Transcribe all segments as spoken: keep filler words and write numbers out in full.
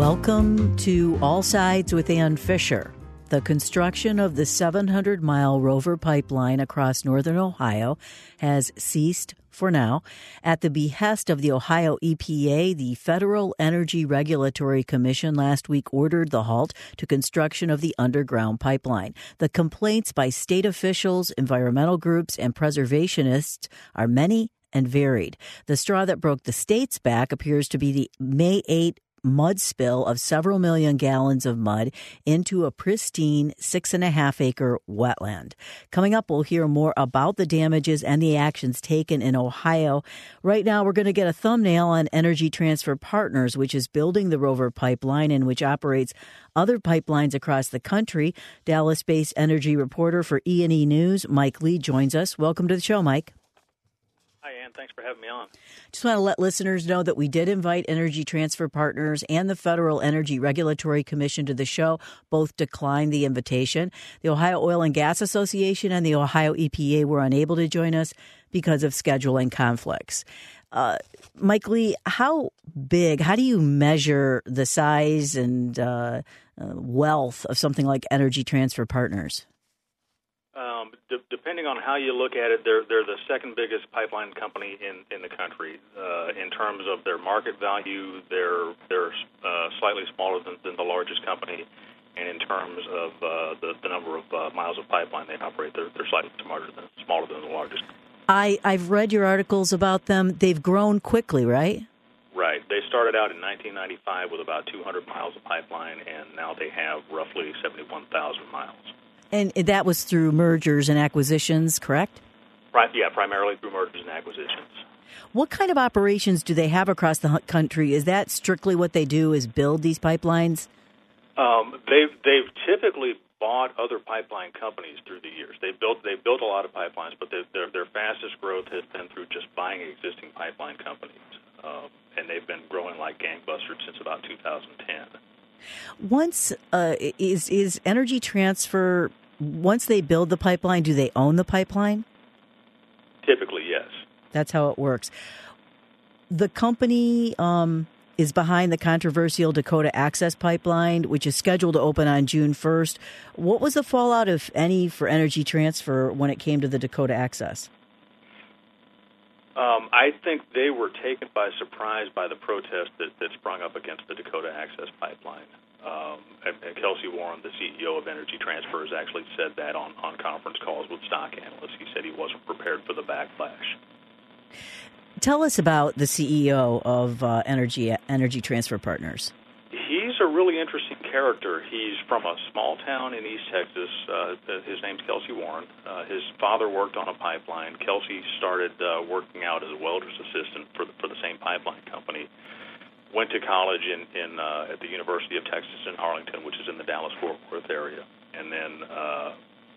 Welcome to All Sides with Ann Fisher. The construction of the seven hundred mile Rover pipeline across northern Ohio has ceased for now. At the behest of the Ohio E P A, the Federal Energy Regulatory Commission last week ordered the halt to construction of the underground pipeline. The complaints by state officials, environmental groups, and preservationists are many and varied. The straw that broke the state's back appears to be the May eighth mud spill of several million gallons of mud into a pristine six and a half acre wetland. Coming up, we'll hear more about the damages and the actions taken in Ohio. Right now, we're going to get a thumbnail on Energy Transfer Partners, which is building the Rover pipeline and which operates other pipelines across the country. Dallas-based energy reporter for E and E News, Mike Lee, joins us. Welcome to the show, Mike. Hi, Ann. Thanks for having me on. Just want to let listeners know that we did invite Energy Transfer Partners and the Federal Energy Regulatory Commission to the show. Both declined the invitation. The Ohio Oil and Gas Association and the Ohio E P A were unable to join us because of scheduling conflicts. Uh, Mike Lee, how big, how do you measure the size and uh, uh, wealth of something like Energy Transfer Partners? Um, d- depending on how you look at it, they're they're the second biggest pipeline company in, in the country. Uh, in terms of their market value, they're they're uh, slightly smaller than, than the largest company, and in terms of uh, the, the number of uh, miles of pipeline they operate, they're they're slightly smaller than smaller than the largest. I I've read your articles about them. They've grown quickly, right? Right. They started out in nineteen ninety-five with about two hundred miles of pipeline, and now they have roughly seventy-one thousand miles. And that was through mergers and acquisitions, correct? Right. Yeah, primarily through mergers and acquisitions. What kind of operations do they have across the country? Is that strictly what they do, is build these pipelines? Um, they've they've typically bought other pipeline companies through the years. They've built they've built a lot of pipelines, but their their fastest growth has been through just buying existing pipeline companies, um, and they've been growing like gangbusters since about two thousand ten. Once uh, is is Energy Transfer, once they build the pipeline, do they own the pipeline? Typically, yes. That's how it works. The company um, is behind the controversial Dakota Access Pipeline, which is scheduled to open on June first. What was the fallout, if any, for Energy Transfer when it came to the Dakota Access? Um, I think they were taken by surprise by the protest that, that sprung up against the Dakota Access Pipeline. Um, and, and Kelsey Warren, the C E O of Energy Transfer, has actually said that on, on conference calls with stock analysts. He said he wasn't prepared for the backlash. Tell us about the C E O of uh, Energy Energy Transfer Partners. He's a really interesting character. He's from a small town in East Texas. Uh, his name's Kelsey Warren. Uh, his father worked on a pipeline. Kelsey started uh, working out as a welder's assistant for the, for the same pipeline company. Went to college in, in uh, at the University of Texas in Arlington, which is in the Dallas-Fort Worth area, and then uh,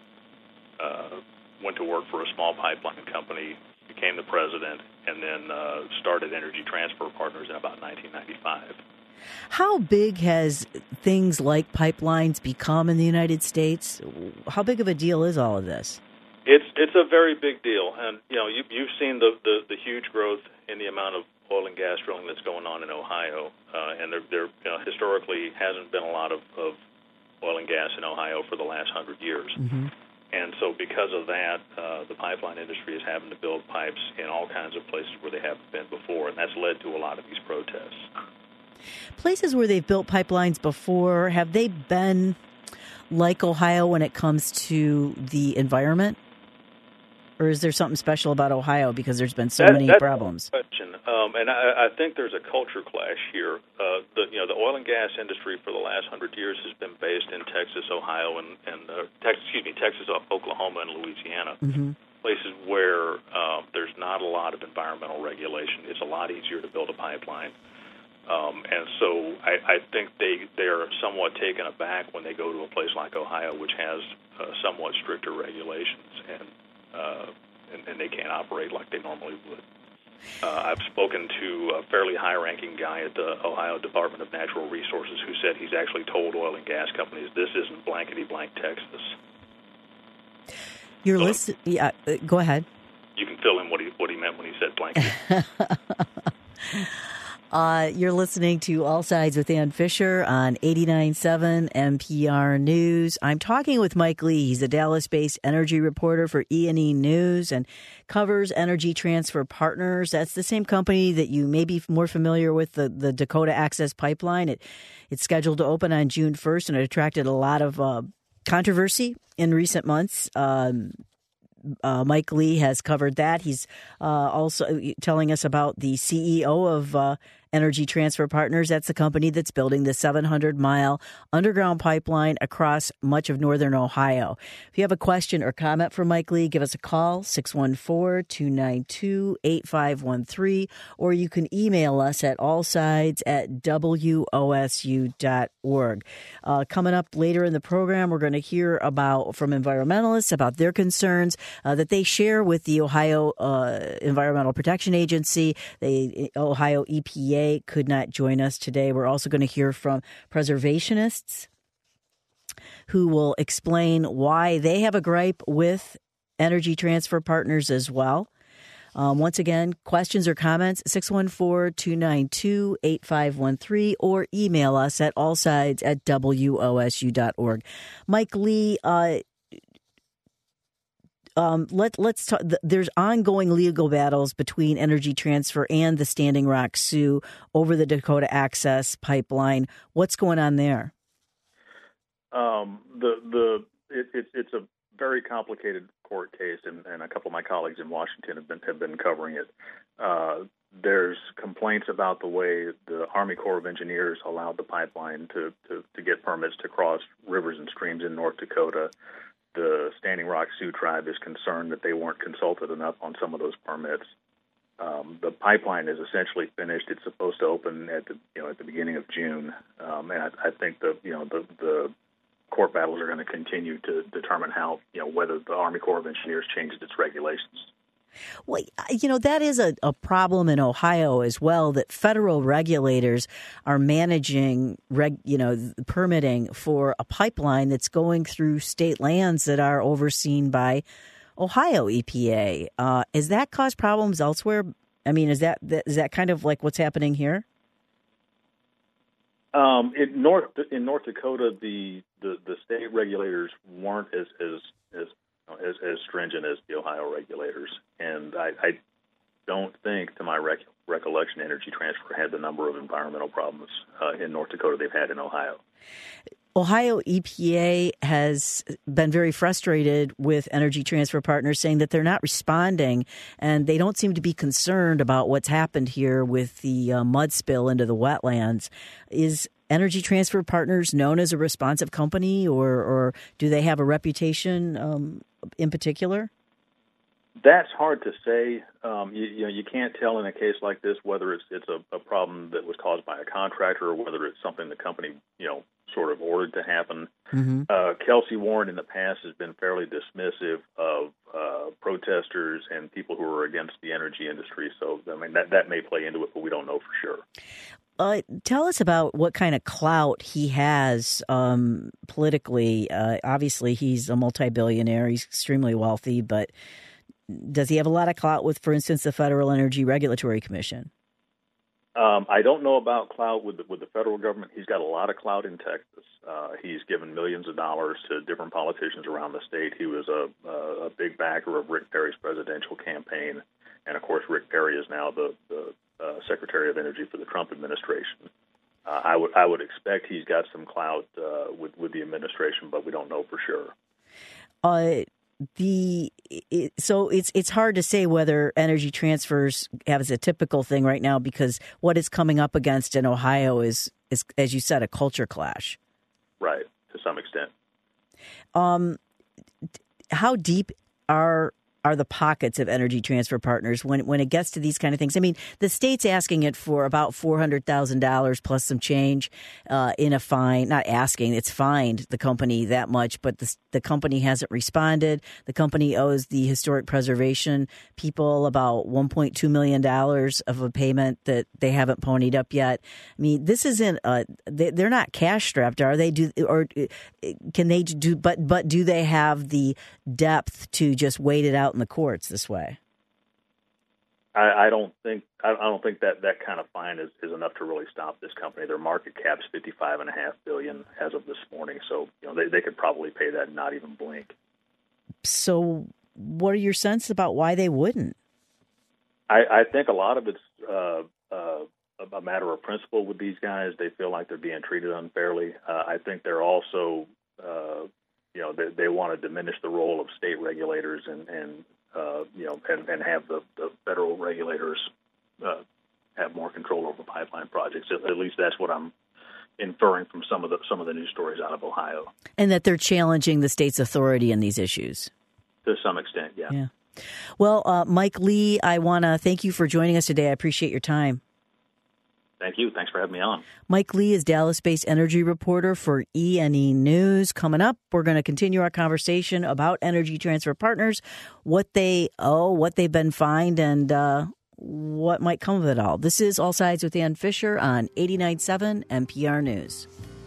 uh, went to work for a small pipeline company, became the president, and then uh, started Energy Transfer Partners in about nineteen ninety-five. How big has things like pipelines become in the United States? How big of a deal is all of this? It's it's a very big deal, and you know you, you've seen the, the, the huge growth in the amount of oil and gas drilling that's going on in Ohio, uh, and there there you know, historically hasn't been a lot of, of oil and gas in Ohio for the last hundred years, mm-hmm. and so because of that, uh, the pipeline industry is having to build pipes in all kinds of places where they haven't been before, and that's led to a lot of these protests. Places where they've built pipelines before, have they been like Ohio when it comes to the environment? Or is there something special about Ohio because there's been so that, many that's problems? A question. Um, and I, I think there's a culture clash here. Uh, the, you know, the oil and gas industry for the last hundred years has been based in Texas, Ohio, and, and uh, Texas, excuse me, Texas, Oklahoma, and Louisiana, mm-hmm. places where uh, there's not a lot of environmental regulation. It's a lot easier to build a pipeline. Um, and so I, I think they, they are somewhat taken aback when they go to a place like Ohio, which has uh, somewhat stricter regulations, and, uh, and and they can't operate like they normally would. Uh, I've spoken to a fairly high-ranking guy at the Ohio Department of Natural Resources who said he's actually told oil and gas companies this isn't blankety-blank Texas. You're so listening. Yeah, uh, go ahead. You can fill in what he what he meant when he said blankety. Uh, you're listening to All Sides with Ann Fisher on eighty-nine point seven N P R News. I'm talking with Mike Lee. He's a Dallas-based energy reporter for E and E News and covers Energy Transfer Partners. That's the same company that you may be more familiar with, the, the Dakota Access Pipeline. It, it's scheduled to open on June first, and it attracted a lot of uh, controversy in recent months. Um Uh, Mike Lee has covered that. He's uh, also telling us about the C E O of uh, Energy Transfer Partners. That's the company that's building the seven hundred mile underground pipeline across much of northern Ohio. If you have a question or comment for Mike Lee, give us a call, six one four, two nine two, eight five one three, or you can email us at allsides at W O S U dot org. Uh, coming up later in the program, we're going to hear about from environmentalists about their concerns uh, that they share with the Ohio uh, Environmental Protection Agency. The Ohio E P A could not join us today. We're also going to hear from preservationists who will explain why they have a gripe with Energy Transfer Partners as well. Um, once again, questions or comments, six one four, two nine two, eight five one three, or email us at allsides at W O S U dot org. Mike Lee, uh, Um, let, let's talk. There's ongoing legal battles between Energy Transfer and the Standing Rock Sioux over the Dakota Access Pipeline. What's going on there? Um, the the it, it, it's a very complicated court case, and, and a couple of my colleagues in Washington have been have been covering it. Uh, there's complaints about the way the Army Corps of Engineers allowed the pipeline to, to, to get permits to cross rivers and streams in North Dakota. The Standing Rock Sioux tribe is concerned that they weren't consulted enough on some of those permits. Um, the pipeline is essentially finished. It's supposed to open at the you know at the beginning of June, um, and I, I think the you know the, the court battles are going to continue to determine how you know whether the Army Corps of Engineers changed its regulations. Well, you know, that is a, a problem in Ohio as well, that federal regulators are managing, reg, you know, permitting for a pipeline that's going through state lands that are overseen by Ohio E P A. Uh, has that caused problems elsewhere? I mean, is that is that kind of like what's happening here? Um, in North in North Dakota, the, the, the state regulators weren't as as as As, as stringent as the Ohio regulators. And I, I don't think, to my rec- recollection, Energy Transfer had the number of environmental problems uh, in North Dakota they've had in Ohio. Ohio E P A has been very frustrated with Energy Transfer Partners, saying that they're not responding and they don't seem to be concerned about what's happened here with the uh, mud spill into the wetlands. Is Energy Transfer Partners known as a responsive company, or, or do they have a reputation um, in particular? That's hard to say. Um, you, you know, you can't tell in a case like this whether it's it's a, a problem that was caused by a contractor or whether it's something the company, you know, sort of ordered to happen. Mm-hmm. Uh, Kelsey Warren in the past has been fairly dismissive of uh, protesters and people who are against the energy industry. So, I mean, that, that may play into it, but we don't know for sure. Uh, tell us about what kind of clout he has um, politically. Uh, obviously, he's a multi-billionaire. He's extremely wealthy, but does he have a lot of clout with, for instance, the Federal Energy Regulatory Commission? Um, I don't know about clout with the, with the federal government. He's got a lot of clout in Texas. Uh, he's given millions of dollars to different politicians around the state. He was a, a, a big backer of Rick Perry's presidential campaign. And, of course, Rick Perry is now the, the uh, Secretary of Energy for the Trump administration. Uh, I would I would expect he's got some clout uh, with, with the administration, but we don't know for sure. Uh The it, so it's it's hard to say whether Energy Transfers has a typical thing right now, because what it's coming up against in Ohio is, is, as you said, a culture clash. Right, to some extent. Um, how deep are are the pockets of Energy Transfer Partners when when it gets to these kind of things? I mean, the state's asking it for about four hundred thousand dollars plus some change uh, in a fine. Not asking, it's fined the company that much, but the, the company hasn't responded. The company owes the historic preservation people about one point two million dollars of a payment that they haven't ponied up yet. I mean, this isn't, uh, they, they're not cash strapped, are they? Do or can they do, but, but do they have the depth to just wait it out in the courts this way? I, I don't think I, I don't think that, that kind of fine is, is enough to really stop this company. Their market cap's fifty-five and a half billion as of this morning, so you know they, they could probably pay that and not even blink. So, what are your sense about why they wouldn't? I, I think a lot of it's uh, uh, a matter of principle with these guys. They feel like they're being treated unfairly. Uh, I think they're also, uh, you know, they, they want to diminish the role of state regulators and, and uh, you know, and, and have the, the federal regulators uh, have more control over pipeline projects. At, at least that's what I'm inferring from some of the some of the news stories out of Ohio. And that they're challenging the state's authority in these issues. To some extent, yeah. Yeah. Well, uh, Mike Lee, I want to thank you for joining us today. I appreciate your time. Thank you. Thanks for having me on. Mike Lee is Dallas-based energy reporter for E and E News. Coming up, we're going to continue our conversation about Energy Transfer Partners, what they owe, what they've been fined, and uh, what might come of it all. This is All Sides with Ann Fisher on eighty-nine point seven N P R News.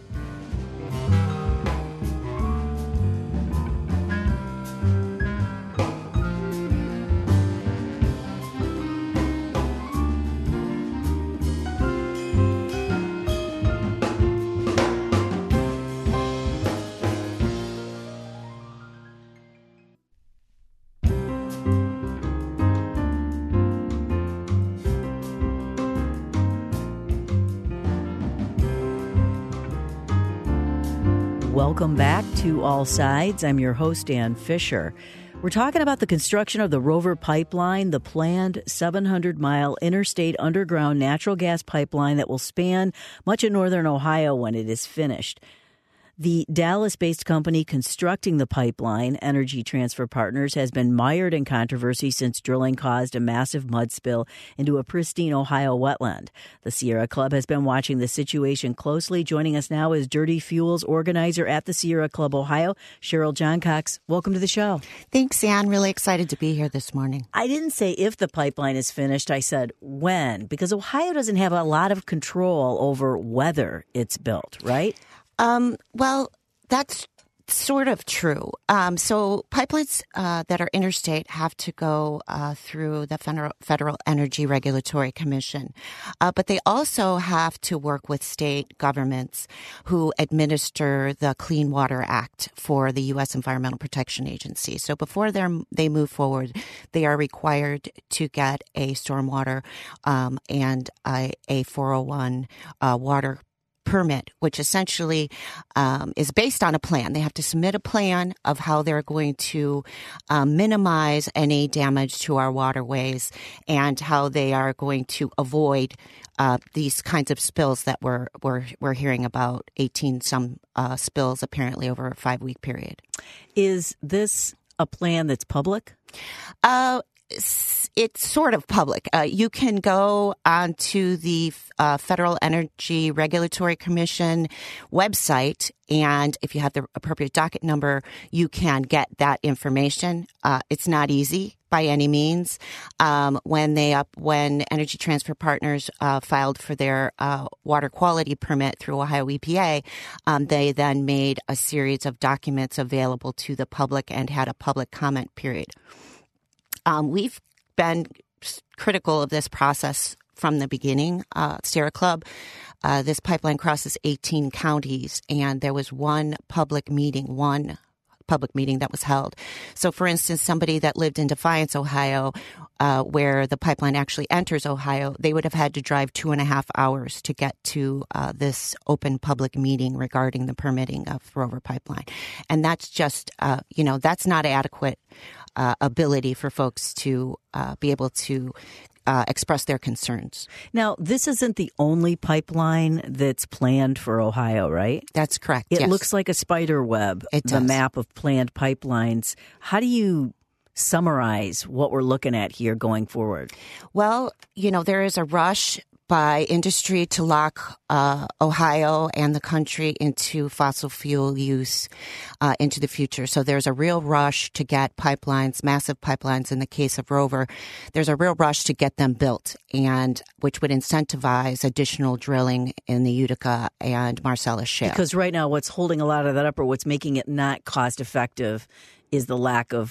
Welcome back to All Sides. I'm your host, Ann Fisher. We're talking about the construction of the Rover Pipeline, the planned seven hundred mile interstate underground natural gas pipeline that will span much of northern Ohio when it is finished. The Dallas-based company constructing the pipeline, Energy Transfer Partners, has been mired in controversy since drilling caused a massive mud spill into a pristine Ohio wetland. The Sierra Club has been watching the situation closely. Joining us now is Dirty Fuels organizer at the Sierra Club Ohio, Cheryl Johncox. Welcome to the show. Thanks, Ann. Really excited to be here this morning. I didn't say if the pipeline is finished. I said when, because Ohio doesn't have a lot of control over whether it's built, right? Um, well, that's sort of true. Um, so pipelines uh, that are interstate have to go uh, through the Federal, Federal Energy Regulatory Commission. Uh, but they also have to work with state governments who administer the Clean Water Act for the U S Environmental Protection Agency. So before they move forward, they are required to get a stormwater um, and a, a four oh one uh, water permit, which essentially um, is based on a plan. They have to submit a plan of how they're going to um, minimize any damage to our waterways and how they are going to avoid uh, these kinds of spills that we're we're we're hearing about. eighteen some uh, spills apparently over a five week period. Is this a plan that's public? Uh, It's sort of public. Uh, you can go onto the uh, Federal Energy Regulatory Commission website, and if you have the appropriate docket number, you can get that information. Uh, it's not easy by any means. Um, when they up, when Energy Transfer Partners uh, filed for their uh, water quality permit through Ohio E P A, um, they then made a series of documents available to the public and had a public comment period. Um, we've been critical of this process from the beginning. Uh, Sierra Club, uh, this pipeline crosses eighteen counties, and there was one public meeting, one public meeting that was held. So, for instance, somebody that lived in Defiance, Ohio, uh, where the pipeline actually enters Ohio, they would have had to drive two and a half hours to get to uh, this open public meeting regarding the permitting of Rover Pipeline. And that's just, uh, you know, that's not adequate Uh, ability for folks to uh, be able to uh, express their concerns. Now, this isn't the only pipeline that's planned for Ohio, right? That's correct. It yes. looks like a spider web, it the does. map of planned pipelines. How do you summarize what we're looking at here going forward? Well, you know, there is a rush by industry to lock uh, Ohio and the country into fossil fuel use uh, into the future. So there's a real rush to get pipelines, massive pipelines in the case of Rover. There's a real rush to get them built, and which would incentivize additional drilling in the Utica and Marcellus Shale. Because right now what's holding a lot of that up, or what's making it not cost effective, is the lack of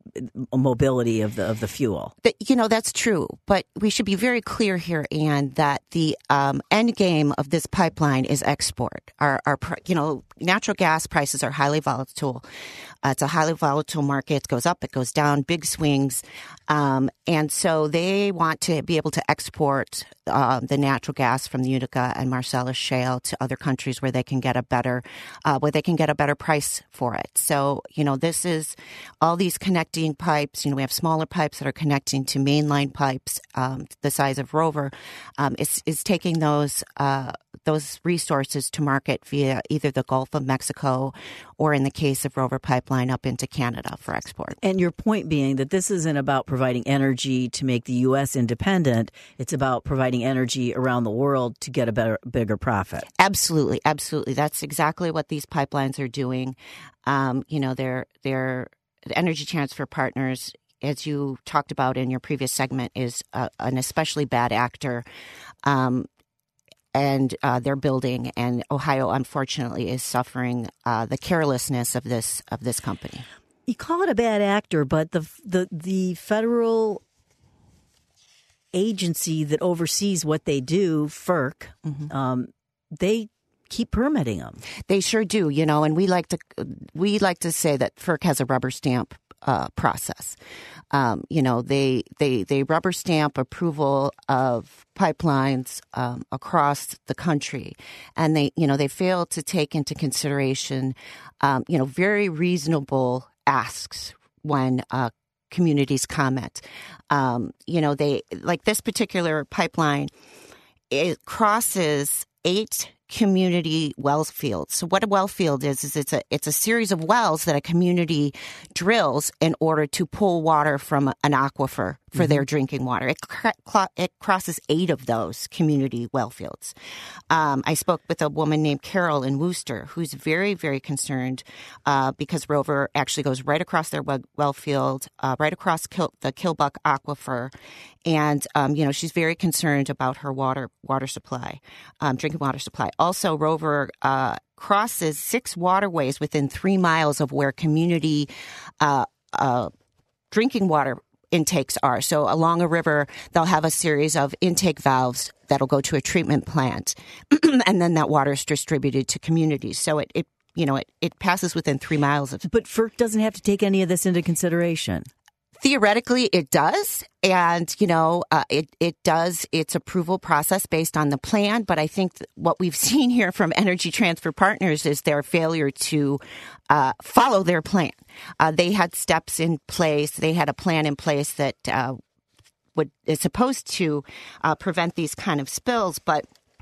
mobility of the of the fuel. You know, that's true. But we should be very clear here, Ann, that the um, end game of this pipeline is export. Our, our, you know, natural gas prices are highly volatile. Uh, it's a highly volatile market. It goes up, it goes down, big swings. Um, and so they want to be able to export uh, the natural gas from the Utica and Marcellus Shale to other countries where they can get a better, uh, where they can get a better price for it. So, you know, this is all these connecting pipes. You know, we have smaller pipes that are connecting to mainline pipes, um, the size of Rover. Um, it's, it's taking those, uh, those resources to market via either the Gulf of Mexico or, in the case of Rover Pipeline, up into Canada for export. And your point being that this isn't about providing energy to make the U S independent. It's about providing energy around the world to get a better, bigger profit. Absolutely. Absolutely. That's exactly what these pipelines are doing. Um, you know, they're, they're the Energy Transfer Partners, as you talked about in your previous segment, is uh, an especially bad actor. Um, and uh, they're building, and Ohio, unfortunately, is suffering uh, the carelessness of this of this company. You call it a bad actor, but the the the federal agency that oversees what they do, F E R C, mm-hmm. um, they keep permitting them. They sure do, you know. And we like to we like to say that F E R C has a rubber stamp uh, process. Um, you know, they they they rubber stamp approval of pipelines um, across the country, and they you know they fail to take into consideration um, you know very reasonable asks when uh, communities comment. Um, you know, they like this particular pipeline. It crosses eight community well fields. So what a well field is, is it's a it's a series of wells that a community drills in order to pull water from an aquifer for mm-hmm. their drinking water. It, cr- it crosses eight of those community well fields. Um, I spoke with a woman named Carol in Worcester who's very, very concerned uh, because Rover actually goes right across their well field, uh, right across Kil- the Kilbuck Aquifer. And, um, you know, she's very concerned about her water water supply, um, drinking water supply. Also, Rover uh, crosses six waterways within three miles of where community uh, uh, drinking water intakes are. So along a river, they'll have a series of intake valves that'll go to a treatment plant, and then that water is distributed to communities. So it, it you know, it, it passes within three miles of. But F E R C doesn't have to take any of this into consideration. Theoretically, it does. And, you know, uh, it, it does its approval process based on the plan. But I think what we've seen here from Energy Transfer Partners is their failure to uh, follow their plan. Uh, they had steps in place. They had a plan in place that uh, would is supposed to uh, prevent these kind of spills. But,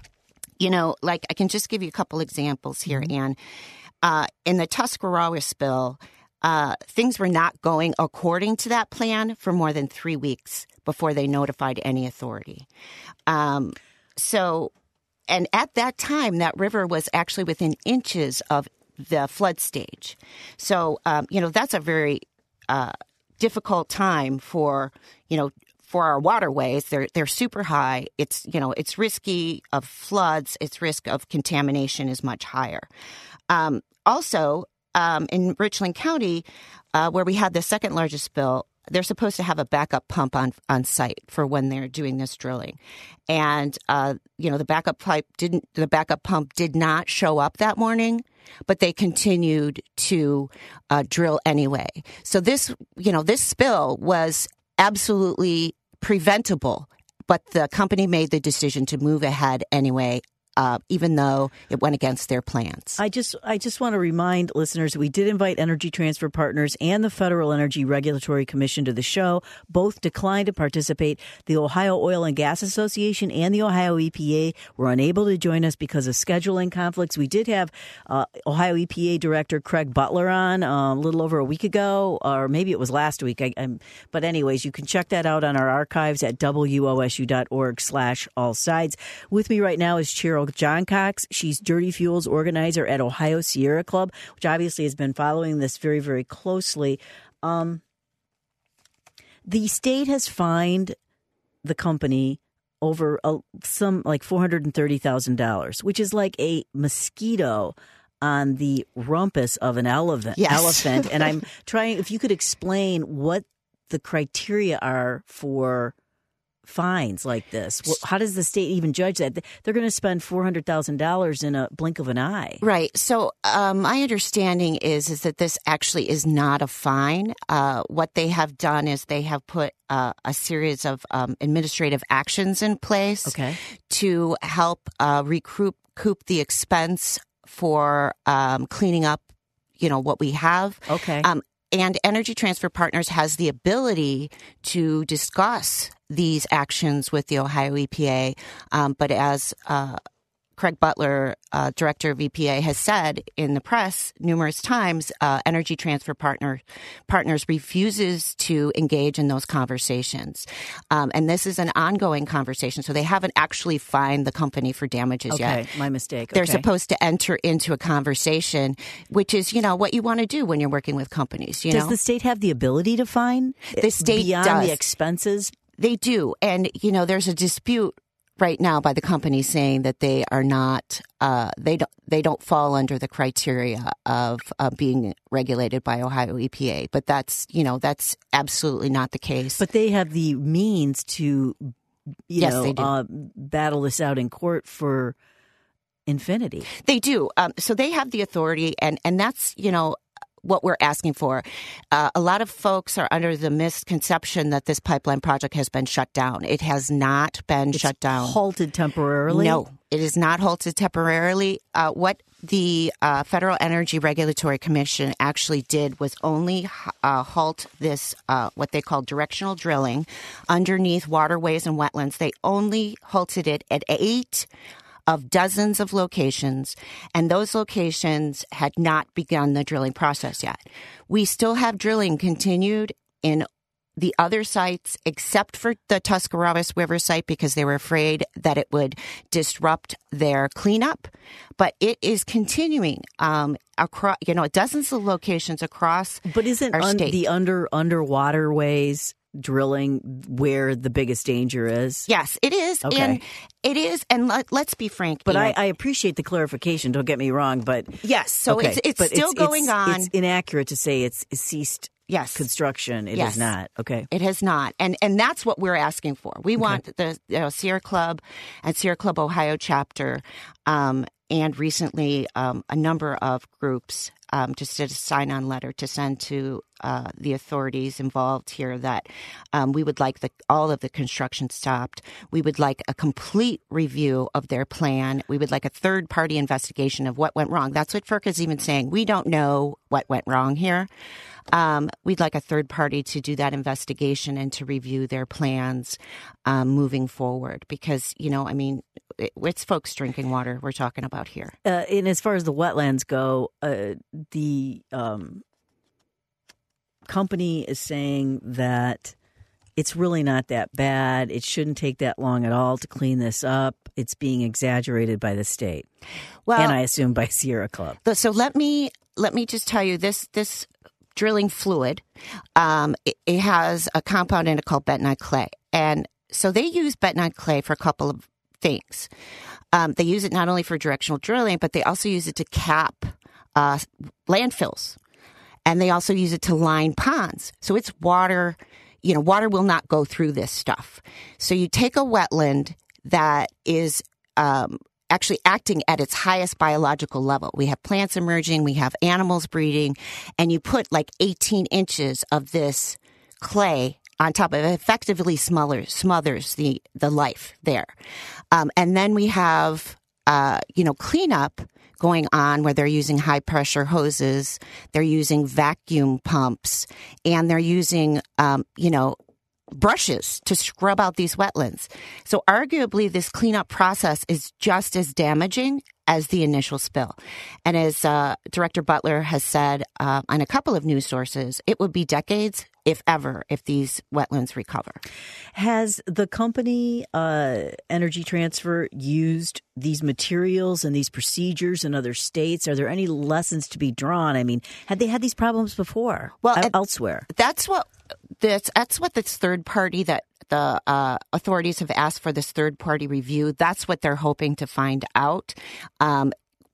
you know, like I can just give you a couple examples here, mm-hmm. Ann. Uh, in the Tuscarora spill, Uh, things were not going according to that plan for more than three weeks before they notified any authority. Um, so, and at that time, that river was actually within inches of the flood stage. So, um, you know, that's a very uh, difficult time for, you know, for our waterways. They're they're super high. It's, you know, it's risky of floods. Its risk of contamination is much higher. Um, also, Um, in Richland County, uh, where we had the second largest spill, they're supposed to have a backup pump on on site for when they're doing this drilling, and uh, you know the backup pipe didn't. The backup pump did not show up that morning, but they continued to uh, drill anyway. So this, you know, this spill was absolutely preventable, but the company made the decision to move ahead anyway. Uh, even though it went against their plans. I just I just want to remind listeners that we did invite Energy Transfer Partners and the Federal Energy Regulatory Commission to the show. Both declined to participate. The Ohio Oil and Gas Association and the Ohio E P A were unable to join us because of scheduling conflicts. We did have uh, Ohio E P A Director Craig Butler on uh, a little over a week ago, or maybe it was last week. I, I'm, but anyways, you can check that out on our archives at W O S U dot org slash all sides. With me right now is Cheryl John Cox. She's Dirty Fuels organizer at Ohio Sierra Club, which obviously has been following this very, very closely. Um, the state has fined the company over uh, some like four hundred thirty thousand dollars, which is like a mosquito on the rumpus of an elephant. Yes. Elephant, and I'm trying. If you could explain what the criteria are for fines like this. Well, how does the state even judge that? They're going to spend four hundred thousand dollars in a blink of an eye. Right. So um, my understanding is is that this actually is not a fine. Uh, what they have done is they have put uh, a series of um, administrative actions in place Okay. to help uh, recoup recoup the expense for um, cleaning up, you know, what we have. Okay. Um, and Energy Transfer Partners has the ability to discuss these actions with the Ohio E P A. Um, but as uh, Craig Butler, uh, director of E P A, has said in the press numerous times, uh, Energy Transfer Partner, Partners refuses to engage in those conversations. Um, and this is an ongoing conversation. So they haven't actually fined the company for damages okay. yet. Okay, my mistake. They're okay. supposed to enter into a conversation, which is, you know, what you want to do when you're working with companies. You Does know? the state have the ability to fine? The state beyond does. the expenses? They do. And, you know, there's a dispute right now by the company saying that they are not, uh, they don't, they don't fall under the criteria of uh, being regulated by Ohio E P A. But that's, you know, that's absolutely not the case. But they have the means to, you Yes, know, they do. Uh, battle this out in court for infinity. They do. Um, so they have the authority, and, and that's, you know, what we're asking for. Uh, a lot of folks are under the misconception that this pipeline project has been shut down. It has not been It's shut down. halted temporarily? No, it is not halted temporarily. Uh, what the uh, Federal Energy Regulatory Commission actually did was only uh, halt this, uh, what they call directional drilling underneath waterways and wetlands. They only halted it at eight of dozens of locations, and those locations had not begun the drilling process yet. We still have drilling continued in the other sites, except for the Tuscarawas River site, because they were afraid that it would disrupt their cleanup. But it is continuing um, across, you know, dozens of locations across But isn't our un- state. the under underwaterways drilling where the biggest danger is? Yes, it is. Okay. And it is. And let, let's be frank. But I, Ian. I appreciate the clarification. Don't get me wrong. But yes, so okay, it's, it's but still going it's, on. It's inaccurate to say it's, it's ceased yes. construction. It Yes. is not. Okay. It has not. And and that's what we're asking for. We want the you know, Sierra Club and Sierra Club Ohio chapter, um, and recently um, a number of groups um, just did a sign-on letter to send to uh, the authorities involved here that um, we would like the, all of the construction stopped. We would like a complete review of their plan. We would like a third-party investigation of what went wrong. That's what FERC is even saying. We don't know what went wrong here. Um, we'd like a third party to do that investigation and to review their plans um, moving forward because, you know, I mean, it, it's folks drinking water we're talking about here. Uh, and as far as the wetlands go, uh, the um, company is saying that it's really not that bad. It shouldn't take that long at all to clean this up. It's being exaggerated by the state. Well, and I assume by Sierra Club. So let me let me just tell you this this drilling fluid, um, it, it has a compound in it called bentonite clay. And so they use bentonite clay for a couple of things. Um, they use it not only for directional drilling, but they also use it to cap uh, landfills. And they also use it to line ponds. So it's water, you know, water will not go through this stuff. So you take a wetland that is um, actually acting at its highest biological level. We have plants emerging, we have animals breeding, and you put like eighteen inches of this clay on top of it, effectively smothers, smothers the, the life there. Um, and then we have, uh, you know, cleanup going on where they're using high pressure hoses, they're using vacuum pumps, and they're using, um, you know, brushes to scrub out these wetlands. So arguably this cleanup process is just as damaging as the initial spill. And as uh, Director Butler has said uh, on a couple of news sources, it would be decades, if ever, if these wetlands recover. Has the company uh, Energy Transfer used these materials and these procedures in other states? Are there any lessons to be drawn? I mean, had they had these problems before Well, uh, elsewhere? That's what this. That's what this third party that the uh, authorities have asked for this third party review. That's what they're hoping to find out. Um,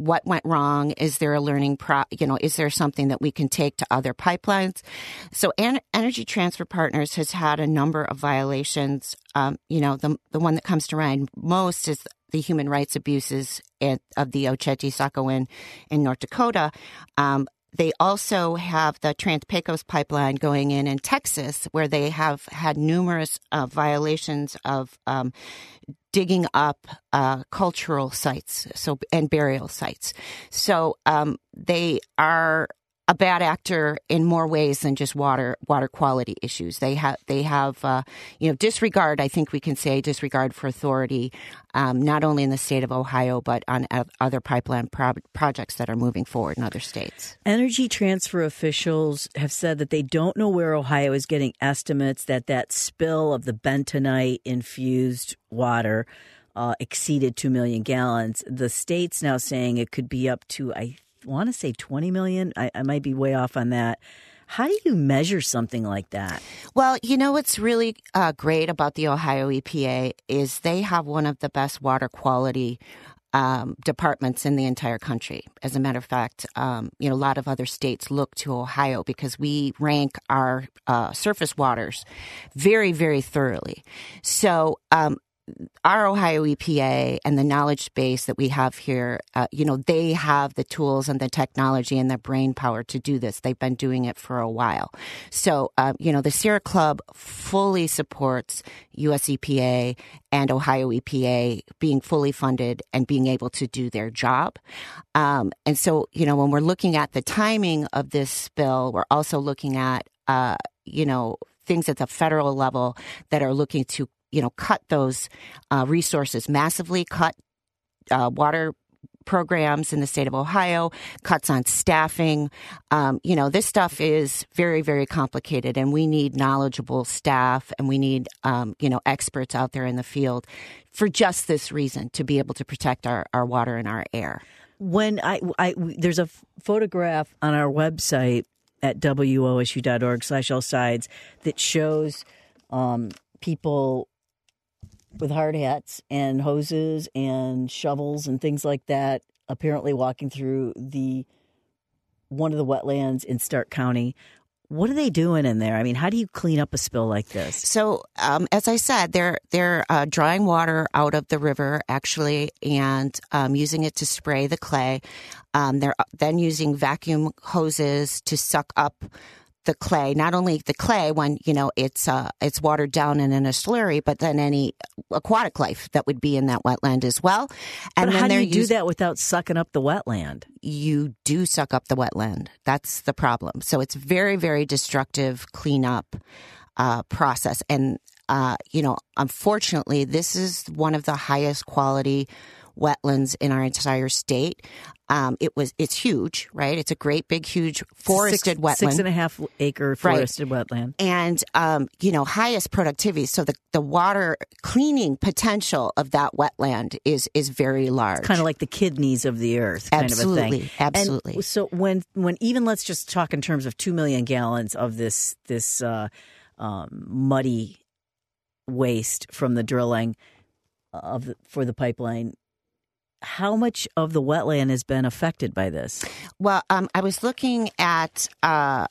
what went wrong? Is there a learning pro, you know, is there something that we can take to other pipelines? So en- Energy Transfer Partners has had a number of violations. Um, you know, the the one that comes to mind most is the human rights abuses at, of the Oceti-Sakowin in North Dakota. Um, They also have the Trans-Pecos pipeline going in in Texas, where they have had numerous uh, violations of um, digging up uh, cultural sites, so and burial sites. So um, they are a bad actor in more ways than just water water quality issues. They have they have uh, you know disregard. I think we can say disregard for authority, um, not only in the state of Ohio but on other pipeline pro- projects that are moving forward in other states. Energy Transfer officials have said that they don't know where Ohio is getting estimates that that spill of the bentonite infused water uh, exceeded two million gallons. The state's now saying it could be up to I. want to say twenty million. I, I might be way off on that. How do you measure something like that? Well, you know what's really uh, great about the Ohio E P A is they have one of the best water quality um, departments in the entire country. As a matter of fact, um, you know, a lot of other states look to Ohio because we rank our uh, surface waters very, very thoroughly. So, um, our Ohio E P A and the knowledge base that we have here, uh, you know, they have the tools and the technology and the brain power to do this. They've been doing it for a while. So, uh, you know, the Sierra Club fully supports U S E P A and Ohio E P A being fully funded and being able to do their job. Um, and so, you know, when we're looking at the timing of this spill, we're also looking at, uh, you know, things at the federal level that are looking to you know, cut those uh, resources massively, cut uh, water programs in the state of Ohio, cuts on staffing. Um, you know, this stuff is very, very complicated, and we need knowledgeable staff, and we need, um, you know, experts out there in the field for just this reason, to be able to protect our, our water and our air. When I, I there's a photograph on our website at W O S U dot org slash all sides that shows um, people with hard hats and hoses and shovels and things like that, apparently walking through the one of the wetlands in Stark County. What are they doing in there? I mean, how do you clean up a spill like this? So, um, as I said, they're they're uh, drawing water out of the river, actually, and um, using it to spray the clay. Um, they're then using vacuum hoses to suck up the clay, not only the clay when, you know, it's uh, it's watered down and in a slurry, but then any aquatic life that would be in that wetland as well. And but then how do you used, do that without sucking up the wetland? You do suck up the wetland. That's the problem. So it's very, very destructive cleanup uh, process. And, uh, you know, unfortunately, this is one of the highest quality wetlands in our entire state. Um, it was, it's huge, right? It's a great, big, huge forested six, wetland. Six and a half acre forested right. wetland. And, um, you know, highest productivity. So the, the water cleaning potential of that wetland is, is very large. It's kind of like the kidneys of the earth kind absolutely, of a thing. Absolutely. And so when, when even let's just talk in terms of two million gallons of this, this, uh, um, muddy waste from the drilling of the, for the pipeline, how much of the wetland has been affected by this? Well, um, I was looking at uh,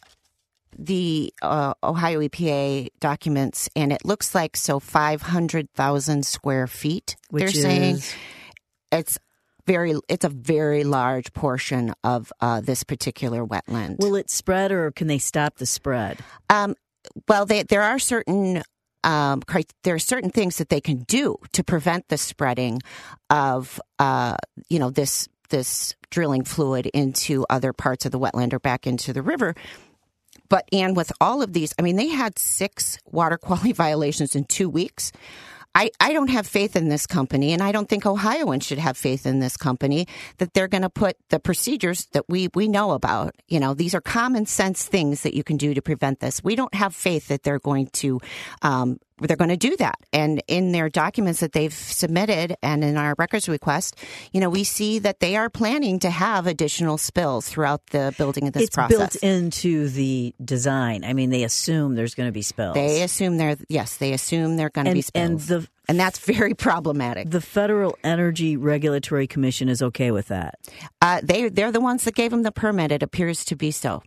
the uh, Ohio E P A documents, and it looks like so five hundred thousand square feet. Which they're is... saying it's very, it's a very large portion of uh, this particular wetland. Will it spread, or can they stop the spread? Um, well, they, there are certain. Um, there are certain things that they can do to prevent the spreading of, uh, you know, this this drilling fluid into other parts of the wetland or back into the river. But, and with all of these, I mean, they had six water quality violations in two weeks. I, I don't have faith in this company, and I don't think Ohioans should have faith in this company, that they're going to put the procedures that we, we know about. You know, these are common sense things that you can do to prevent this. We don't have faith that they're going to um, they're going to do that. And in their documents that they've submitted and in our records request, you know, we see that they are planning to have additional spills throughout the building of this it's process. It's built into the design. I mean, they assume there's going to be spills. They assume they're, yes, they assume they're going to and, be spills. And the And that's very problematic. The Federal Energy Regulatory Commission is okay with that. Uh, they, they're the ones that gave them the permit. It appears to be so.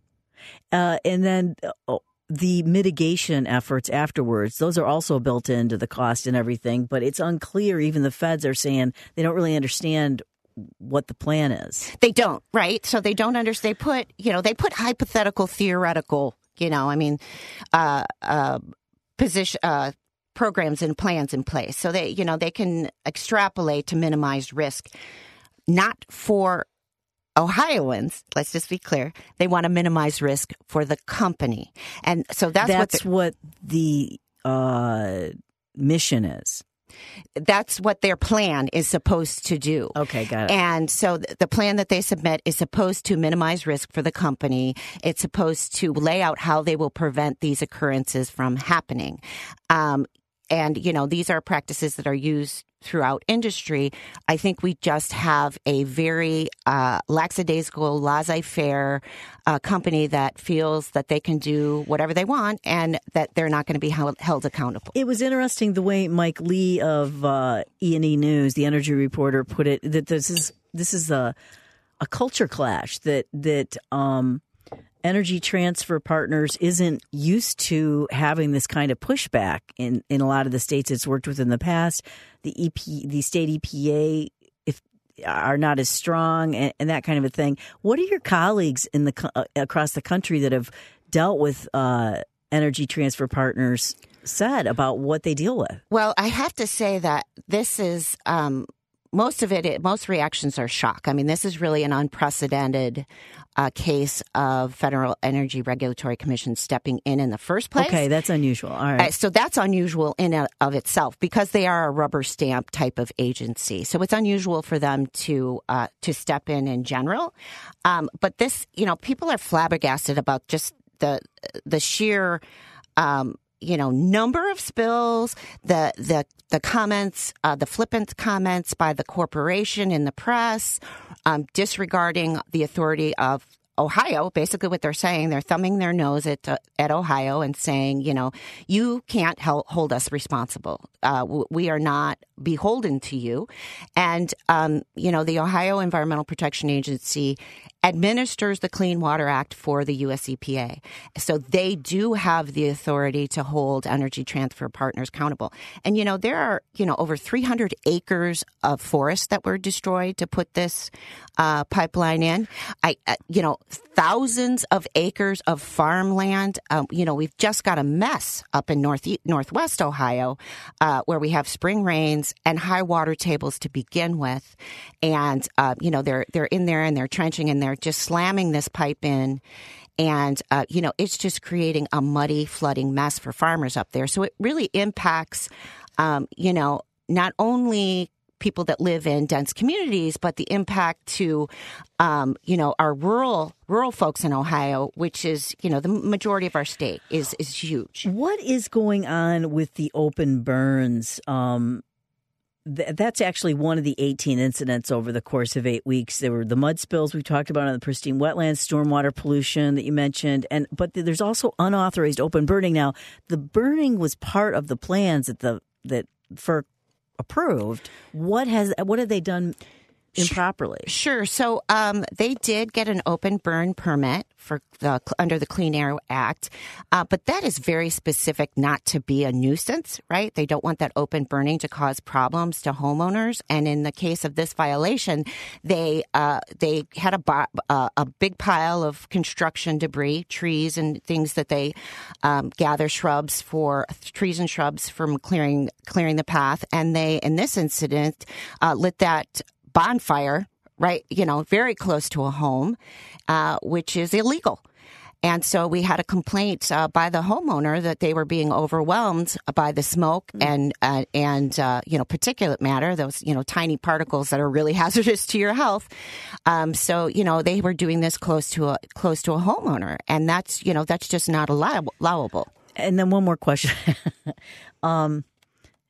Uh, and then uh, the mitigation efforts afterwards, those are also built into the cost and everything, but it's unclear. Even the feds are saying they don't really understand what the plan is. They don't, right? So they don't understand. They put, you know, they put hypothetical, theoretical, you know, I mean, uh, uh, position, uh, programs and plans in place. So they, you know, they can extrapolate to minimize risk, not for Ohioans, let's just be clear, they want to minimize risk for the company. And so that's, that's what, what the uh, mission is. That's what their plan is supposed to do. Okay, got it. And so the plan that they submit is supposed to minimize risk for the company. It's supposed to lay out how they will prevent these occurrences from happening. Um, and, you know, these are practices that are used throughout industry. I think we just have a very uh, lackadaisical, laissez-faire uh, company that feels that they can do whatever they want and that they're not going to be held, held accountable. It was interesting the way Mike Lee of uh, E and E News, the energy reporter, put it, that this is this is a a culture clash, that that um, Energy Transfer Partners isn't used to having this kind of pushback in, in a lot of the states it's worked with in the past. The E P, the state E P A, if are not as strong, and, and that kind of a thing. What are your colleagues in the uh, across the country that have dealt with uh, Energy Transfer Partners said about what they deal with? Well, I have to say that this is um, most of it, it. Most reactions are shock. I mean, this is really an unprecedented uh, case of Federal Energy Regulatory Commission stepping in in the first place. Okay, that's unusual. All right. Uh, so that's unusual in and of itself because they are a rubber stamp type of agency. So it's unusual for them to uh, to step in in general. Um, but this, you know, people are flabbergasted about just the the sheer um, you know, number of spills, the the the comments, uh, the flippant comments by the corporation in the press, um, disregarding the authority of Ohio. Basically what they're saying, they're thumbing their nose at uh, at Ohio and saying, you know, you can't hel- hold us responsible. Uh, w- we are not beholden to you. And, um, you know, the Ohio Environmental Protection Agency administers the Clean Water Act for the U S E P A. So they do have the authority to hold Energy Transfer Partners accountable. And, you know, there are, you know, over three hundred acres of forest that were destroyed to put this uh, pipeline in. I, uh, you know, thousands of acres of farmland. Um, you know, we've just got a mess up in north northwest Ohio uh, where we have spring rains and high water tables to begin with. And, uh, you know, they're they're in there and they're trenching and they're just slamming this pipe in. And, uh, you know, it's just creating a muddy, flooding mess for farmers up there. So it really impacts, um, you know, not only people that live in dense communities, but the impact to, um, you know, our rural rural folks in Ohio, which is, you know, the majority of our state, is is huge. What is going on with the open burns? Um, th- that's actually one of the eighteen incidents over the course of eight weeks. There were the mud spills we talked about on the pristine wetlands, stormwater pollution that you mentioned, and but there's also unauthorized open burning. Now, the burning was part of the plans that the that FERC approved. What has what have they done improperly? Sure. So um, they did get an open burn permit for the under the Clean Air Act, uh, but that is very specific not to be a nuisance, right? They don't want that open burning to cause problems to homeowners. And in the case of this violation, they uh, they had a bo- uh, a big pile of construction debris, trees and things that they um, gather shrubs for trees and shrubs from clearing clearing the path, and they in this incident uh, lit that bonfire, right, you know, very close to a home, uh, which is illegal. And so we had a complaint uh, by the homeowner that they were being overwhelmed by the smoke mm-hmm. and, uh, and uh, you know, particulate matter, those, you know, tiny particles that are really hazardous to your health. Um, so, you know, they were doing this close to a close to a homeowner. And that's, you know, that's just not allow- allowable. And then one more question. um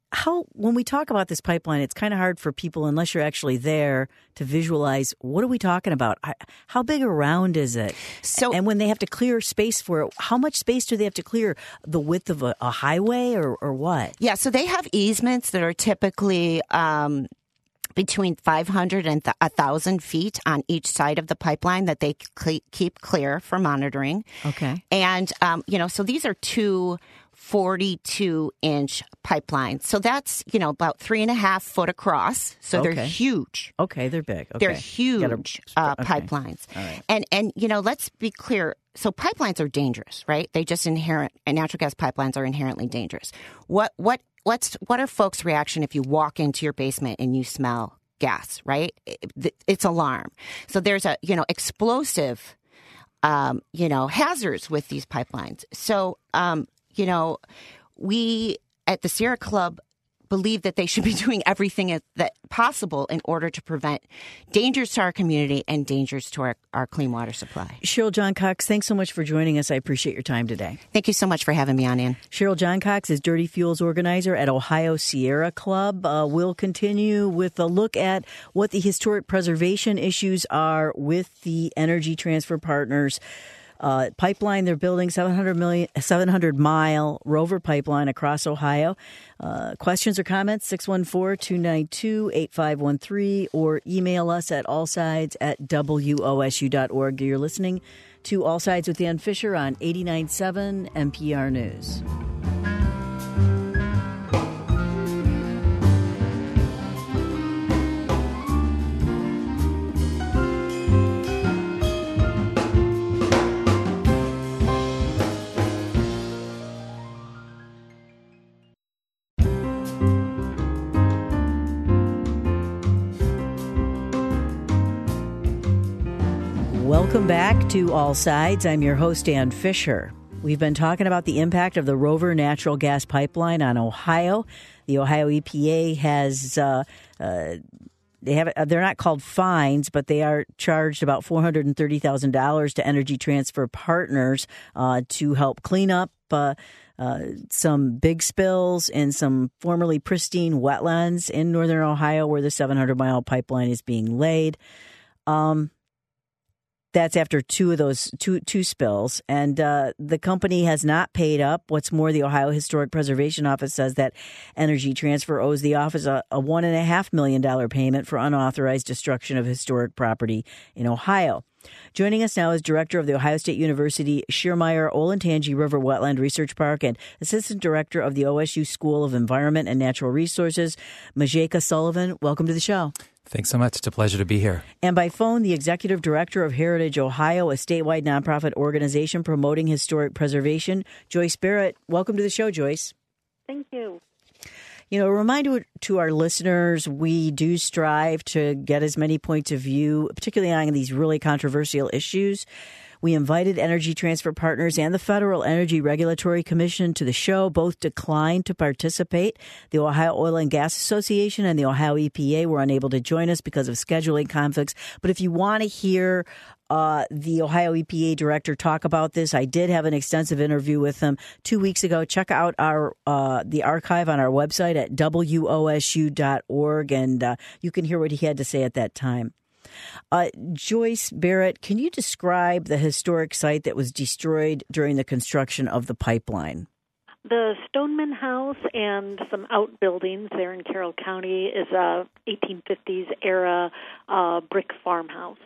how, when we talk about this pipeline, it's kind of hard for people, unless you're actually there, to visualize what are we talking about? How big around is it? So, and when they have to clear space for it, how much space do they have to clear? The width of a, a highway or, or what? Yeah, so they have easements that are typically um, between five hundred and one thousand feet on each side of the pipeline that they cl- keep clear for monitoring. Okay. And, um, you know, so these are two forty-two inch pipelines. So that's, you know, about three and a half foot across. So okay. they're huge. Okay, they're big. Okay. They're huge Gotta, uh, okay. pipelines. All right. And, and, you know, let's be clear. So pipelines are dangerous, right? They just inherent, and natural gas pipelines are inherently dangerous. What, what, what's, what are folks' reaction if you walk into your basement and you smell gas, right? It, it's alarm. So there's a, you know, explosive, um, you know, hazards with these pipelines. So, um, you know, we at the Sierra Club believe that they should be doing everything that possible in order to prevent dangers to our community and dangers to our, our clean water supply. Cheryl John Cox, thanks so much for joining us. I appreciate your time today. Thank you so much for having me on, Ann. Cheryl John Cox is Dirty Fuels organizer at Ohio Sierra Club. Uh, we'll continue with a look at what the historic preservation issues are with the Energy Transfer Partners Uh, pipeline they're building, seven hundred million, seven hundred mile Rover pipeline across Ohio. Uh, questions or comments, six one four, two nine two, eight five one three, or email us at allsides at W O S U dot org. You're listening to All Sides with Ann Fisher on eighty-nine point seven N P R News. Welcome back to All Sides. I'm your host, Ann Fisher. We've been talking about the impact of the Rover natural gas pipeline on Ohio. The Ohio E P A has, uh, uh, they have, they're not called fines, but they are charged about four hundred thirty thousand dollars to Energy Transfer Partners uh, to help clean up uh, uh, some big spills in some formerly pristine wetlands in northern Ohio where the seven hundred mile pipeline is being laid. Um, That's after two of those two two spills, and uh, the company has not paid up. What's more, the Ohio Historic Preservation Office says that Energy Transfer owes the office a, a one and a half million dollar payment for unauthorized destruction of historic property in Ohio. Joining us now is Director of the Ohio State University Schiermeier Olentangy River Wetland Research Park and Assistant Director of the O S U School of Environment and Natural Resources, Majeka Sullivan. Welcome to the show. Thanks so much. It's a pleasure to be here. And by phone, the Executive Director of Heritage Ohio, a statewide nonprofit organization promoting historic preservation, Joyce Barrett. Welcome to the show, Joyce. Thank you. You know, a reminder to our listeners, we do strive to get as many points of view, particularly on these really controversial issues. We invited Energy Transfer Partners and the Federal Energy Regulatory Commission to the show. Both declined to participate. The Ohio Oil and Gas Association and the Ohio E P A were unable to join us because of scheduling conflicts. But if you want to hear uh, the Ohio E P A director talk about this, I did have an extensive interview with him two weeks ago. Check out our uh, the archive on our website at W O S U dot org, and uh, you can hear what he had to say at that time. Uh, Joyce Barrett, can you describe the historic site that was destroyed during the construction of the pipeline? The Stoneman House and some outbuildings there in Carroll County is a eighteen fifties era uh, brick farmhouse.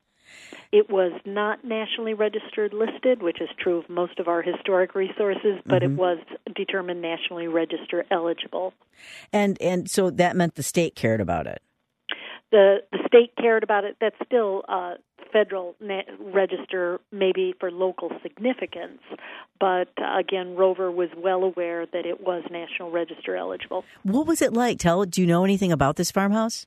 It was not nationally registered listed, which is true of most of our historic resources, but mm-hmm. it was determined nationally register eligible. And and so that meant the state cared about it. The the state cared about it. That's still uh, federal na- register, maybe for local significance. But uh, again, Rover was well aware that it was national register eligible. What was it like? Tell. Do you know anything about this farmhouse?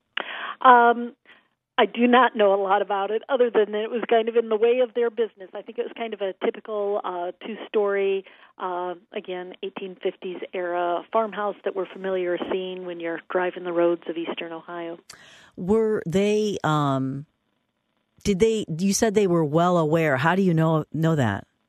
Um, I do not know a lot about it, other than that it was kind of in the way of their business. I think it was kind of a typical uh, two-story, uh, again, eighteen fifties era farmhouse that we're familiar seeing when you're driving the roads of eastern Ohio. Were they? Um, did they? You said they were well aware. How do you know know that?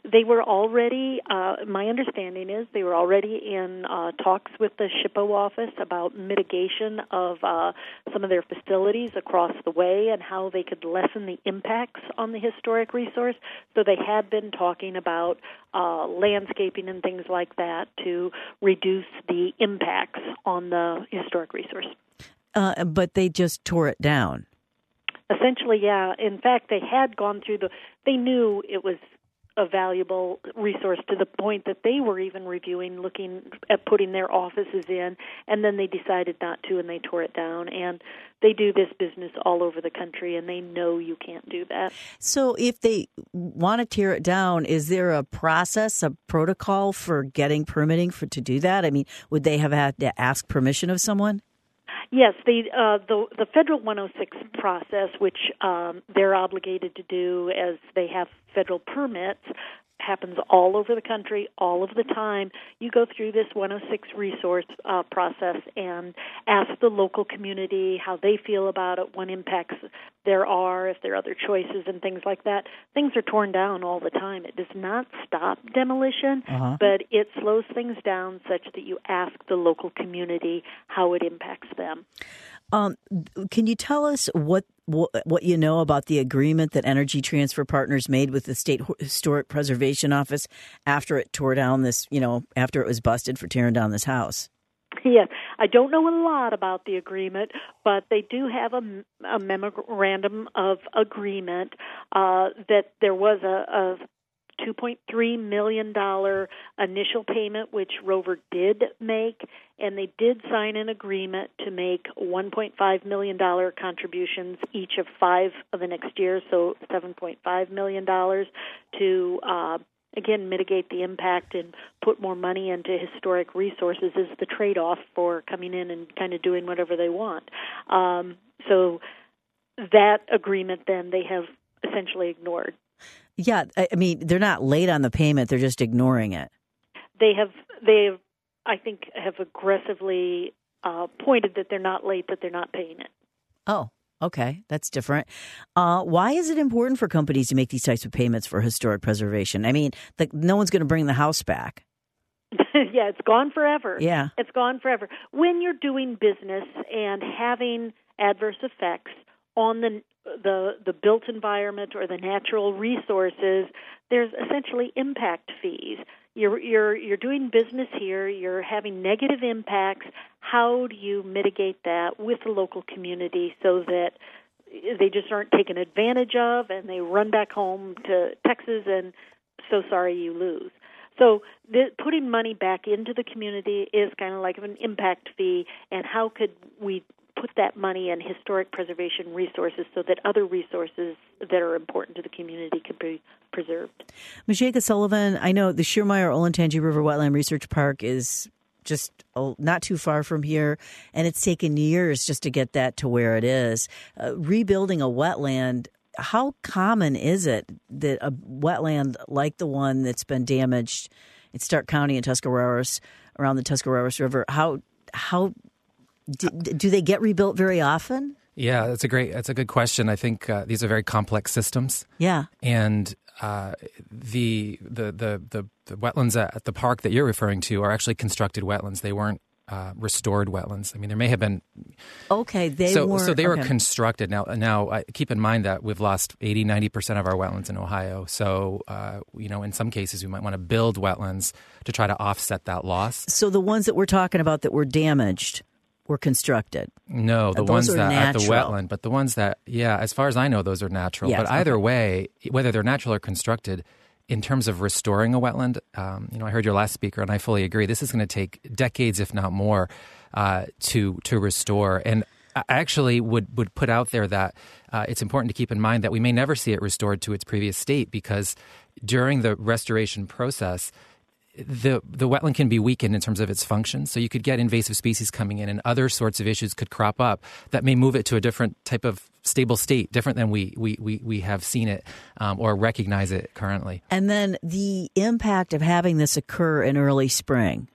they were already, uh, my understanding is, they were already in uh, talks with the SHPO office about mitigation of uh, some of their facilities across the way and how they could lessen the impacts on the historic resource. So they had been talking about uh, landscaping and things like that to reduce the impacts on the historic resource. Uh, but they just tore it down. Essentially, yeah. In fact, they had gone through the, they knew it was a valuable resource to the point that they were even reviewing, looking at putting their offices in, and then they decided not to, and they tore it down. And they do this business all over the country, and they know you can't do that. So if they want to tear it down, is there a process, a protocol for getting permitting for to do that? I mean, would they have had to ask permission of someone? Yes, the uh, the the federal one oh six process, which um, they're obligated to do as they have federal permits, happens all over the country, all of the time. You go through this one oh six resource uh, process and ask the local community how they feel about it, what impacts there are, if there are other choices and things like that. Things are torn down all the time. It does not stop demolition, uh-huh. but it slows things down such that you ask the local community how it impacts them. Um, can you tell us what, what what you know about the agreement that Energy Transfer Partners made with the State Historic Preservation Office after it tore down this, you know, after it was busted for tearing down this house? Yes, I don't know a lot about the agreement, but they do have a, a memorandum of agreement uh, that there was a, a two point three million dollars initial payment, which Rover did make, and they did sign an agreement to make one point five million dollars contributions each of five of the next year, so seven point five million dollars to, uh, again, mitigate the impact and put more money into historic resources is the trade-off for coming in and kind of doing whatever they want. Um, so that agreement then they have essentially ignored. Yeah, I mean, they're not late on the payment. They're just ignoring it. They have, they have, I think, have aggressively uh, pointed that they're not late, that they're not paying it. Oh, okay. That's different. Uh, why is it important for companies to make these types of payments for historic preservation? I mean, the, no one's going to bring the house back. Yeah, it's gone forever. Yeah. It's gone forever. When you're doing business and having adverse effects on the the the built environment or the natural resources, there's essentially impact fees. You're you're you're doing business here, you're having negative impacts. How do you mitigate that with the local community so that they just aren't taken advantage of and they run back home to Texas and so sorry you lose? So the, putting money back into the community is kind of like an impact fee, and how could we put that money in historic preservation resources so that other resources that are important to the community can be preserved. Majeka Sullivan, I know the Schiermeyer Olentangy River Wetland Research Park is just not too far from here, and it's taken years just to get that to where it is. Uh, rebuilding a wetland, how common is it that a wetland like the one that's been damaged in Stark County and Tuscarawas, around the Tuscarawas River, how how Do, do they get rebuilt very often? Yeah, that's a great, that's a good question. I think uh, these are very complex systems. Yeah, and uh, the, the the the the wetlands at the park that you're referring to are actually constructed wetlands. They weren't uh, restored wetlands. I mean, there may have been. Okay, they so, weren't. So they okay. were constructed. Now, now uh, keep in mind that we've lost eighty, ninety percent of our wetlands in Ohio. So, uh, you know, in some cases, we might want to build wetlands to try to offset that loss. So the ones that we're talking about that were damaged were constructed. No, the those ones are that natural. at the wetland, but the ones that, yeah, as far as I know, those are natural. Yes, but either okay. way, whether they're natural or constructed, in terms of restoring a wetland, um, you know, I heard your last speaker, and I fully agree. This is going to take decades, if not more, uh, to to restore. And I actually would would put out there that uh, it's important to keep in mind that we may never see it restored to its previous state, because during the restoration process, the the wetland can be weakened in terms of its function. So you could get invasive species coming in, and other sorts of issues could crop up that may move it to a different type of stable state, different than we we we, we have seen it um, or recognize it currently. And then the impact of having this occur in early spring.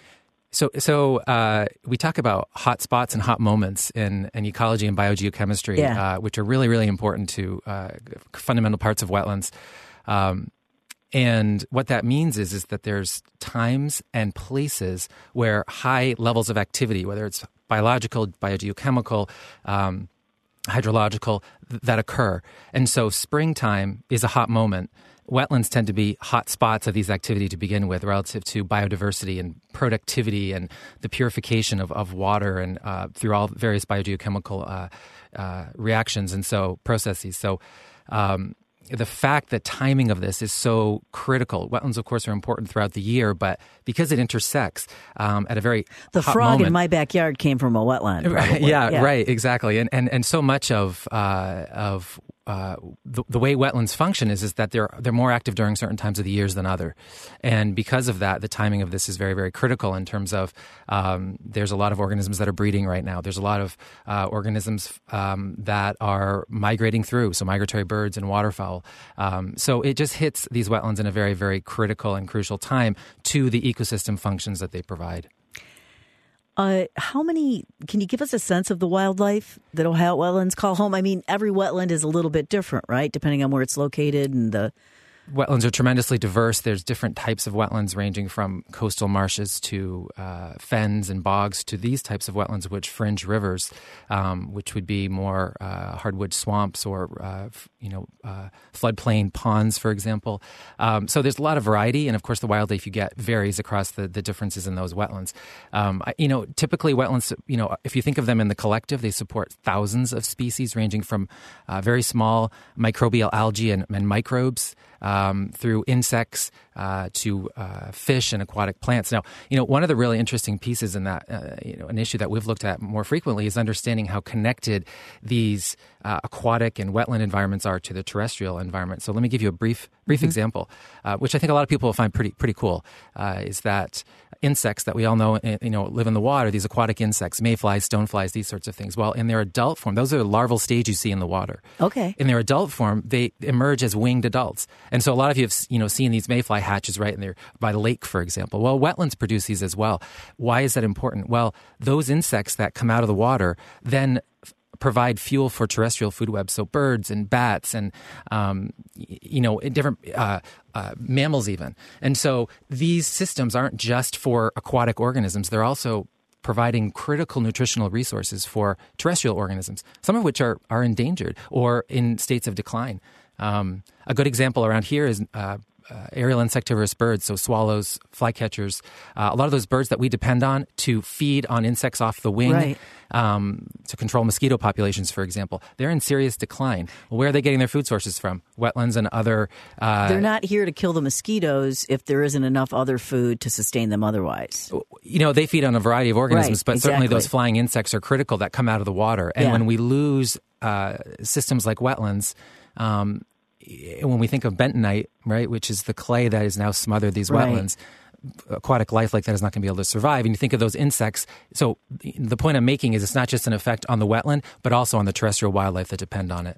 So, so uh, we talk about hot spots and hot moments in, in ecology and biogeochemistry, yeah. uh, which are really, really important to uh, fundamental parts of wetlands. Um, And what that means is, is that there's times and places where high levels of activity, whether it's biological, biogeochemical, um, hydrological, th- that occur. And so springtime is a hot moment. Wetlands tend to be hot spots of these activity to begin with relative to biodiversity and productivity and the purification of, of water and uh, through all various biogeochemical uh, uh, reactions and so processes. So um, the fact that timing of this is so critical. Wetlands, of course, are important throughout the year, but because it intersects um, at a very the hot frog moment, in my backyard came from a wetland. Right, yeah, yeah, right, exactly. And and and so much of uh, of uh, the, the way wetlands function is is that they're they're more active during certain times of the years than other, and because of that, the timing of this is very very critical in terms of um, there's a lot of organisms that are breeding right now. There's a lot of uh, organisms um, that are migrating through, so migratory birds and waterfowl. Um, so it just hits these wetlands in a very very critical and crucial time to the ecosystem functions that they provide. Uh, how many, can you give us a sense of the wildlife that Ohio wetlands call home? I mean, every wetland is a little bit different, right? Depending on where it's located and the... Wetlands are tremendously diverse. There's different types of wetlands ranging from coastal marshes to uh, fens and bogs to these types of wetlands which fringe rivers, um, which would be more uh, hardwood swamps or, uh, f- you know, uh, floodplain ponds, for example. Um, so there's a lot of variety, and of course the wildlife you get varies across the, the differences in those wetlands. Um, I, you know, typically wetlands, you know, if you think of them in the collective, they support thousands of species ranging from uh, very small microbial algae and, and microbes Um, through insects uh, to uh, fish and aquatic plants. Now, you know, one of the really interesting pieces in that, uh, you know, an issue that we've looked at more frequently is understanding how connected these uh, aquatic and wetland environments are to the terrestrial environment. So let me give you a brief brief mm-hmm. example, uh, which I think a lot of people will find pretty pretty cool, uh, is that insects that we all know, you know, live in the water, these aquatic insects, mayflies, stoneflies, these sorts of things. Well, in their adult form, those are the larval stage you see in the water. Okay. In their adult form, they emerge as winged adults. And so a lot of you have, you know, seen these mayfly hatches right in there by the lake, for example. Well, wetlands produce these as well. Why is that important? Well, those insects that come out of the water then provide fuel for terrestrial food webs, so birds and bats and, um, you know, different uh, uh, mammals even. And so these systems aren't just for aquatic organisms. They're also providing critical nutritional resources for terrestrial organisms, some of which are, are endangered or in states of decline. Um, a good example around here is uh, uh, aerial insectivorous birds, so swallows, flycatchers, uh, a lot of those birds that we depend on to feed on insects off the wing, right. um, to control mosquito populations, for example. They're in serious decline. Well, where are they getting their food sources from? Wetlands and other... Uh, They're not here to kill the mosquitoes if there isn't enough other food to sustain them otherwise. You know, they feed on a variety of organisms, right, but exactly. certainly those flying insects are critical that come out of the water. And yeah. when we lose uh, systems like wetlands... Um, when we think of bentonite, right, which is the clay that is now smothered these right. wetlands, aquatic life like that is not going to be able to survive. And you think of those insects. So the point I'm making is it's not just an effect on the wetland, but also on the terrestrial wildlife that depend on it.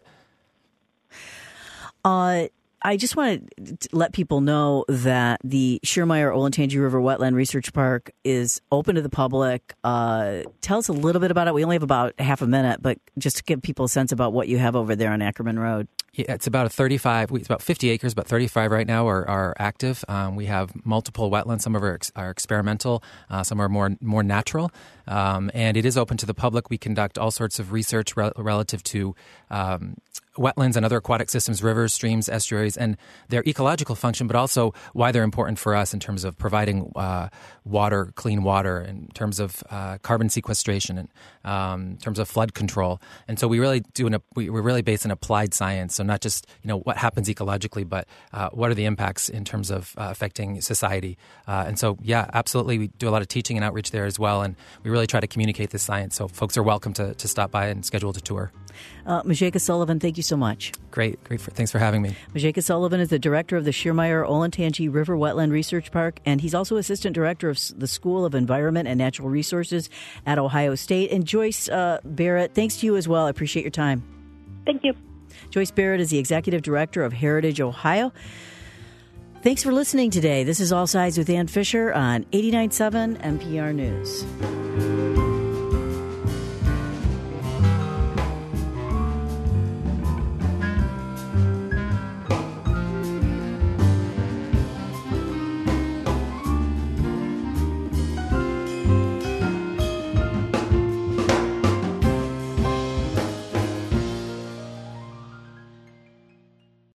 Uh, I just want to let people know that the Schiermeier Olentangy River Wetland Research Park is open to the public. Uh, tell us a little bit about it. We only have about half a minute, but just to give people a sense about what you have over there on Ackerman Road. Yeah, it's about a thirty-five. It's about fifty acres, but thirty-five right now are, are active. Um, we have multiple wetlands. Some of them are, ex, are experimental. Uh, some are more more natural, um, and it is open to the public. We conduct all sorts of research re- relative to um, wetlands and other aquatic systems, rivers, streams, estuaries, and their ecological function, but also why they're important for us in terms of providing uh, water, clean water, in terms of uh, carbon sequestration, and um, in terms of flood control. And so we really do an, we, we're really based in applied science. So not just, you know, what happens ecologically, but uh, what are the impacts in terms of uh, affecting society. Uh, and so, yeah, absolutely, we do a lot of teaching and outreach there as well, and we really try to communicate this science. So folks are welcome to, to stop by and schedule a tour. Uh, Majeka Sullivan, thank you so much. Great, great. For, thanks for having me. Majeka Sullivan is the director of the Schiermeier Olentangy River Wetland Research Park, and he's also assistant director of the School of Environment and Natural Resources at Ohio State. And Joyce uh, Barrett, thanks to you as well. I appreciate your time. Thank you. Joyce Barrett is the executive director of Heritage Ohio. Thanks for listening today. This is All Sides with Ann Fisher on eighty-nine point seven N P R News.